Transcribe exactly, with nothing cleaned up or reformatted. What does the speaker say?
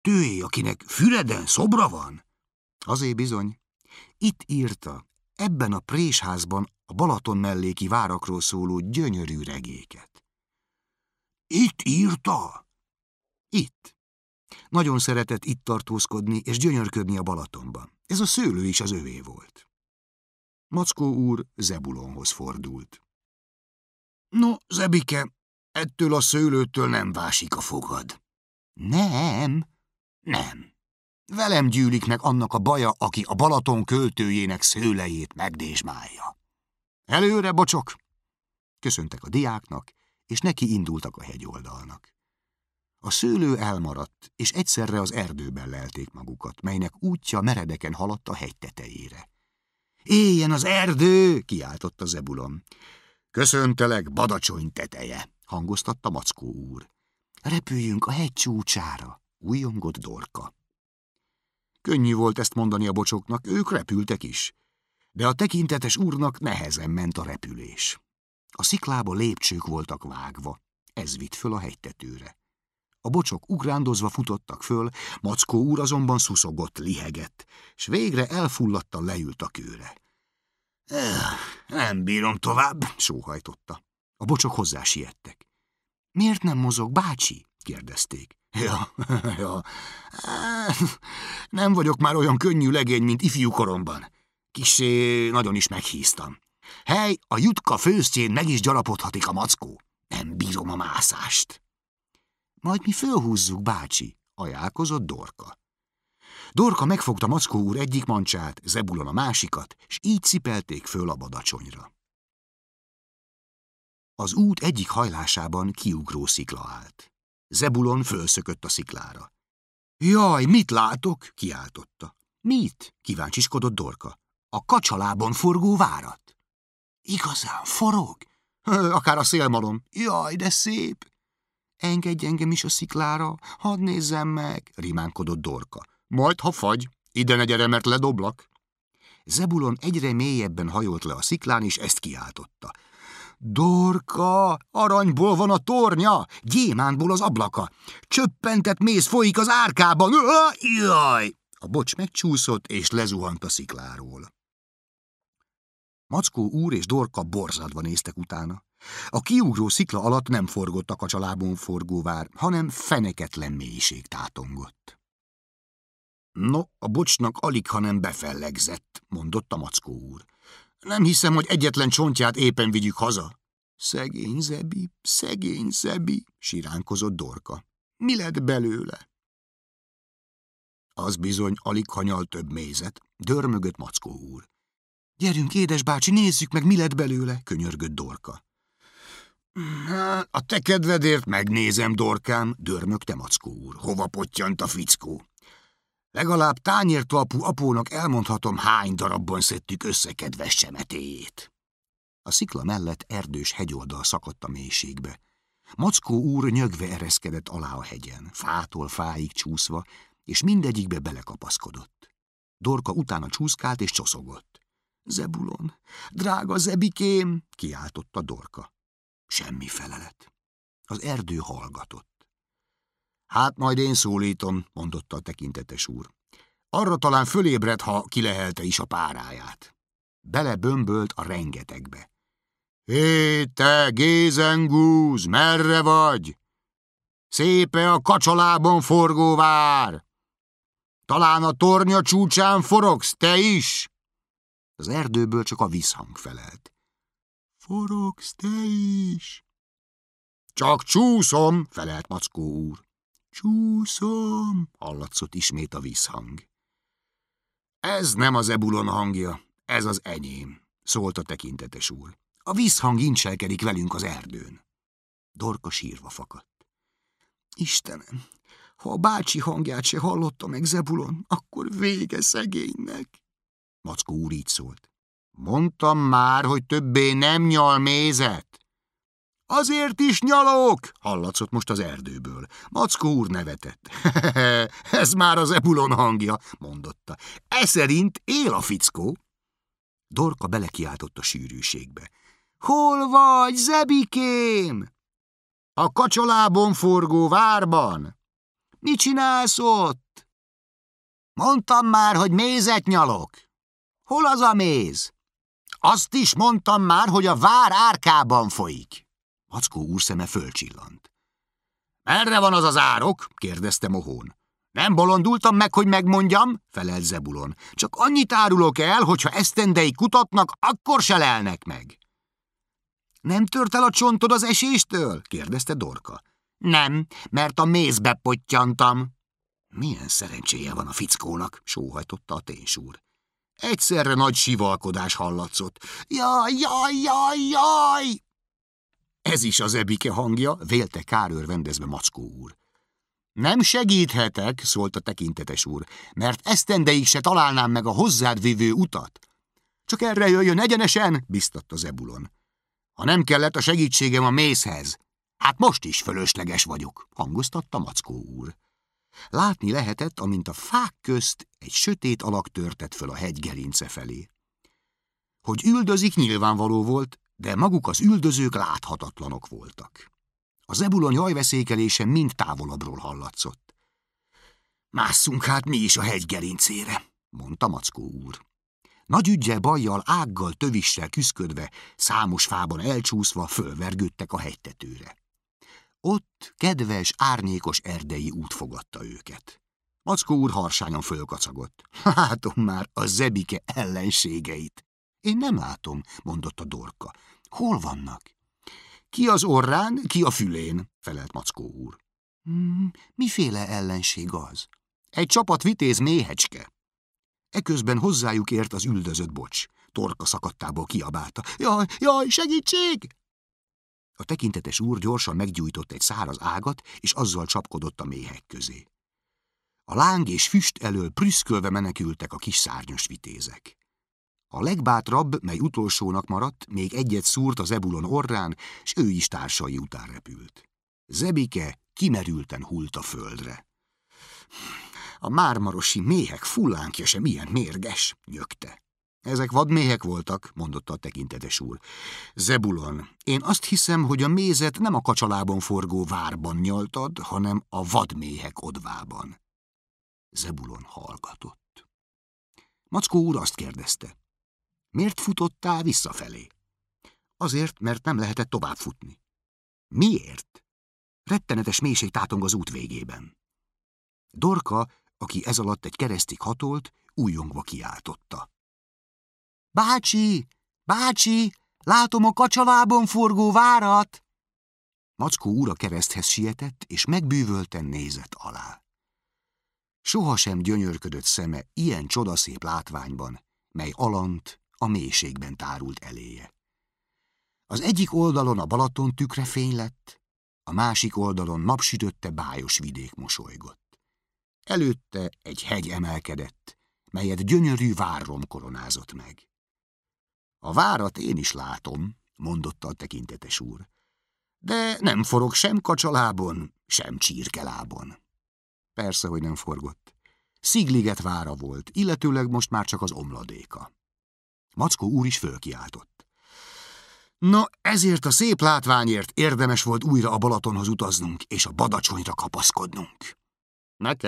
Tőé, akinek Füreden szobra van? Azért bizony. Itt írta, ebben a présházban a Balaton melléki várakról szóló gyönyörű regéket. Itt írta? Itt. Nagyon szeretett itt tartózkodni és gyönyörködni a Balatonban. Ez a szőlő is az övé volt. Mackó úr Zebulonhoz fordult. No, Zebike, ettől a szőlőtől nem vásik a fogad. Nem, nem. Velem gyűlik meg annak a baja, aki a Balaton költőjének szőlejét megdésmálja. Előre, bocsok! Köszöntek a diáknak, és neki indultak a hegyoldalnak. A szőlő elmaradt, és egyszerre az erdőben lelték magukat, melynek útja meredeken haladt a hegy tetejére. Éljen az erdő! Kiáltotta Zebulon. Köszöntelek, Badacsony teteje! Hangoztatta Mackó úr. Repüljünk a hegy csúcsára! Újjongott Dorka. Könnyű volt ezt mondani a bocsoknak, ők repültek is. De a tekintetes úrnak nehezen ment a repülés. A sziklába lépcsők voltak vágva, ez vitt föl a hegytetőre. A bocsok ugrándozva futottak föl, Mackó úr azonban szuszogott, lihegett, s végre elfulladtan leült a kőre. Nem bírom tovább, sóhajtotta. A bocsok hozzá siettek. Miért nem mozog, bácsi? Kérdezték. Ja, ja, nem vagyok már olyan könnyű legény, mint ifjú koromban. Kissé nagyon is meghíztam. Hely, a jutka főztjén meg is gyarapodhatik a mackó. Nem bírom a mászást. Majd mi fölhúzzuk, bácsi, ajánlkozott Dorka. Dorka megfogta Mackó úr egyik mancsát, Zebulon a másikat, s így cipelték föl a Badacsonyra. Az út egyik hajlásában kiugró szikla állt. Zebulon fölszökött a sziklára. Jaj, mit látok? Kiáltotta. Mit? Kíváncsiskodott Dorka. A kacsalában forgó várat. Igazán forog? Akár a szélmalom. Jaj, de szép! Engedj engem is a sziklára, hadd nézzem meg, rimánkodott Dorka. Majd, ha fagy, ide ne gyere, mert ledoblak. Zebulon egyre mélyebben hajolt le a sziklán, és ezt kiáltotta. Dorka, aranyból van a tornya, gyémántból az ablaka. Csöppentett méz folyik az árkában. Jaj! A bocs megcsúszott, és lezuhant a szikláról. Mackó úr és Dorka borzadva néztek utána. A kiugró szikla alatt nem forgott a kacsalábon forgóvár, hanem feneketlen mélység tátongott. No, a bocsnak alig, hanem befellegzett, mondotta Mackó úr. Nem hiszem, hogy egyetlen csontját éppen vigyük haza. Szegény Zebi, szegény Zebi, siránkozott Dorka. Mi lett belőle? Az bizony alig hanyal több mézet, dörmögött Mackó úr. Gyerünk, édesbácsi, nézzük meg, mi lett belőle, könyörgött Dorka. A te kedvedért megnézem, Dorkám, dörmögte Mackó úr. Hova pottyant a fickó? Legalább tányértalpú apónak elmondhatom, hány darabban szedtük össze kedves csemetéjét. A szikla mellett erdős hegyoldal szakadt a mélységbe. Mackó úr nyögve ereszkedett alá a hegyen, fától fáig csúszva, és mindegyikbe belekapaszkodott. Dorka utána csúszkált és csoszogott. Zebulon, drága Zebikém, kiáltotta Dorka. Semmi felelet. Az erdő hallgatott. Hát majd én szólítom, mondotta a tekintetes úr. Arra talán fölébred, ha kilehelte is a páráját. Belebömbölt a rengetegbe. Hé, te, gézengúz, merre vagy? Szépe a kacsalában forgó vár! Talán a tornya csúcsán forogsz, te is? Az erdőből csak a visszhang felelt. Forogsz, te is? Csak csúszom, felelt Mackó úr. Csúszom, hallatszott ismét a visszhang. Ez nem az Zebulon hangja, ez az enyém, szólt a tekintetes úr. A visszhang incselkedik velünk az erdőn. Dorka sírva fakadt. Istenem, ha a bácsi hangját se hallotta meg Zebulon, akkor vége szegénynek. Mackó úr így szólt. Mondtam már, hogy többé nem nyal mézet. Azért is nyalok, hallatszott most az erdőből. Mackó úr nevetett. Ez már az Zebulon hangja, mondotta. E szerint él a fickó. Dorka belekiáltott a sűrűségbe. Hol vagy, Zebikém? A kacsalábon forgó várban. mit csinálsz ott? Mondtam már, hogy mézet nyalok. Hol az a méz? Azt is mondtam már, hogy a vár árkában folyik. Mackó úr szeme fölcsillant. Merre van az az árok? kérdezte mohón. Nem bolondultam meg, hogy megmondjam, felelt Zebulon. Csak annyit árulok el, hogyha esztendeig kutatnak, akkor se lelnek meg. Nem tört el a csontod az eséstől? kérdezte Dorka. Nem, mert a mézbe pottyantam. Milyen szerencséje van a fickónak, sóhajtotta a ténsúr. Egyszerre nagy sivalkodás hallatszott. Jaj, jaj, jaj, jaj! Ez is az Ebike hangja, vélte kárőrvendezve Mackó úr. Nem segíthetek, szólt a tekintetes úr, mert esztendeig se találnám meg a hozzád vívő utat. Csak erre jöjjön egyenesen, biztatta Zebulon. Ha nem kellett a segítségem a mézhez, hát most is fölösleges vagyok, hangoztatta Mackó úr. Látni lehetett, amint a fák közt egy sötét alak törtett föl a hegy gerince felé. Hogy üldözik, nyilvánvaló volt, de maguk az üldözők láthatatlanok voltak. A Zebulon jajveszékelése mind távolabbról hallatszott. Másszunk hát mi is a hegy gerincére, mondta Mackó úr. Nagy üggyel, bajjal, ággal, tövissel küszködve, számos fában elcsúszva fölvergődtek a hegytetőre. Ott kedves, árnyékos erdei út fogadta őket. Mackó úr harsányan fölkacagott. Látom már a Zebike ellenségeit. Én nem látom, mondotta Dorka. Hol vannak? Ki az orrán, ki a fülén, felelt Mackó úr. Hmm, miféle ellenség az? Egy csapat vitéz méhecske. Eközben hozzájuk ért az üldözött Bocs. Torka szakadtából kiabálta. Jaj, jaj, segítség! A tekintetes úr gyorsan meggyújtott egy száraz ágat, és azzal csapkodott a méhek közé. A láng és füst elől prüszkölve menekültek a kis szárnyas vitézek. A legbátrabb, mely utolsónak maradt, még egyet szúrt a Zebulon orrán, s ő is társai után repült. Zebike kimerülten hult a földre. A mármarosi méhek fullánkja sem ilyen mérges, nyögte. Ezek vadméhek voltak, mondotta a tekintetes úr. Zebulon, én azt hiszem, hogy a mézet nem a kacsalában forgó várban nyaltad, hanem a vadméhek odvában. Zebulon hallgatott. Mackó úr azt kérdezte. Miért futottál visszafelé? Azért, mert nem lehetett tovább futni. Miért? Rettenetes mélység tátong az út végében. Dorka, aki ez alatt egy keresztig hatolt, újjongva kiáltotta. Bácsi, bácsi, látom a kacsalában forgó várat! Mackó úr a kereszthez sietett, és megbűvölten nézett alá. Sohasem gyönyörködött szeme ilyen csodaszép látványban, mely alant a mélységben tárult eléje. Az egyik oldalon a Balaton tükre fény lett, a másik oldalon napsütötte bájos vidék mosolygott. Előtte egy hegy emelkedett, melyet gyönyörű várrom koronázott meg. A várat én is látom, mondotta a tekintetes úr, de nem forog sem kacsalábon, sem csirkelábon. Persze, hogy nem forgott. Szigliget vára volt, illetőleg most már csak az omladéka. Mackó úr is fölkiáltott. Na, ezért a szép látványért érdemes volt újra a Balatonhoz utaznunk, és a Badacsonyra kapaszkodnunk. Nekem